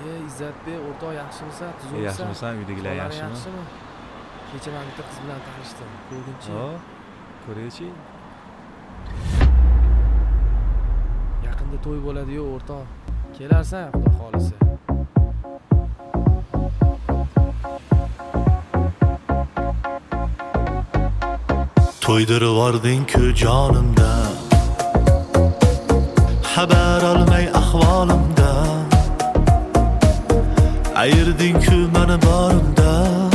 İzzatbek o'rtoq yaxshimisan? Tuzuksan? Yaxshimisan? Uydagilar yaxshimi? Yaxshimi? Kecha men bitta qiz bilan tanishdim. Ko'rgunchi. Ko'raychi. Yaqinda to'y bo'ladi-yu, o'rtoq. Kelarsan, Xudo xolisa. To'ydirvording-ku jonimda, xabar olmay ahvolimdan. Ayirding-ku meni borimda,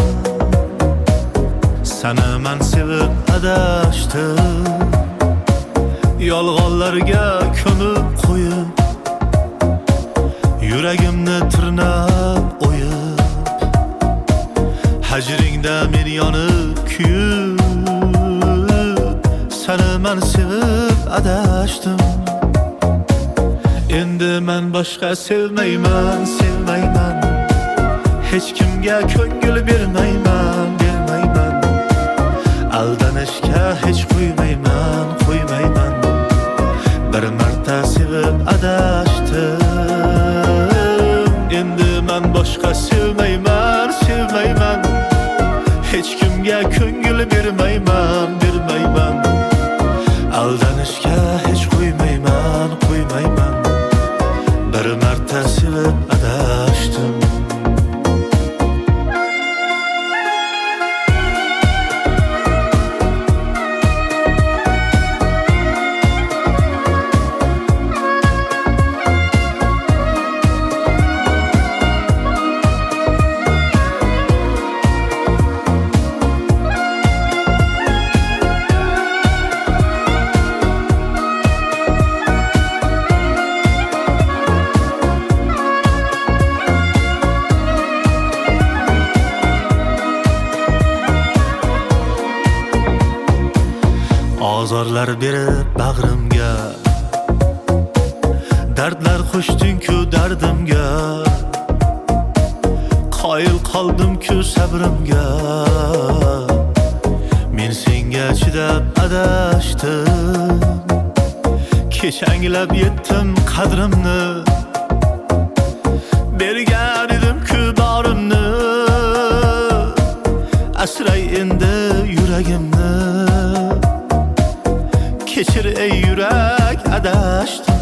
seni men sevib adashdim. Yolg'onlarga ko'mib qo'yib, yuragimni tirnab o'yib, hajringda men yonib kuyib, seni men sevib adashdim. Endi men boshqa sevmayman, sevmayman. Hech kimga ko'ngil bermayman, bermayman. Aldanishga hech qo'ymayman, qo'ymayman. Bir marta sevib adashdim. Endi men boshqa sevmayman, sevmayman. Hech kimga ko'ngil bermayman, bermayman. Aldanishga hech qo'ymayman, qo'ymayman. Bir marta sevib adashdim. Azorlar berib bag'rimga, dardlar qo'shding-ku dardimga. Qoyil qoldim-ku sabrimga, men senga chidab adashdim. Kech anglab yetdim qadrimni, bergan edim-ku borimni. Asray endi yuragimni, kechir ey yurak adashdim.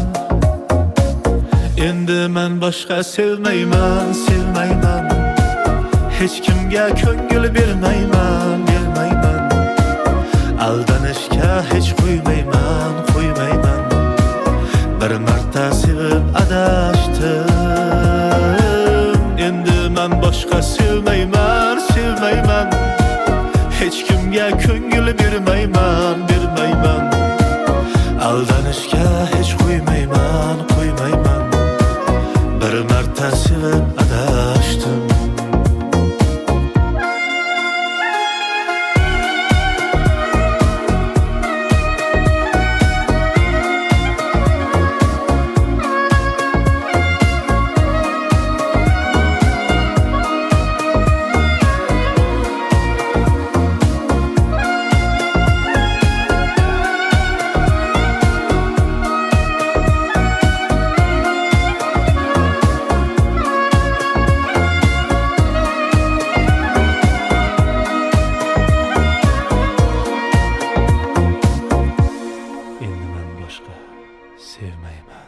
Endi men boshqa sevmayman, sevmayman. Hech kimga ko'ngil bermayman, bermayman. Aldanishga hech qo'ymayman, qo'ymayman. Bir marta sevib adashdim. Endi men boshqa sevmayman, sevmayman. Hech kimga ko'ngil bermayman, bermayman. Aldanishga hech qo'ymayman, qo'ymayman. Bir marta sevib adashdim. Sevmayman.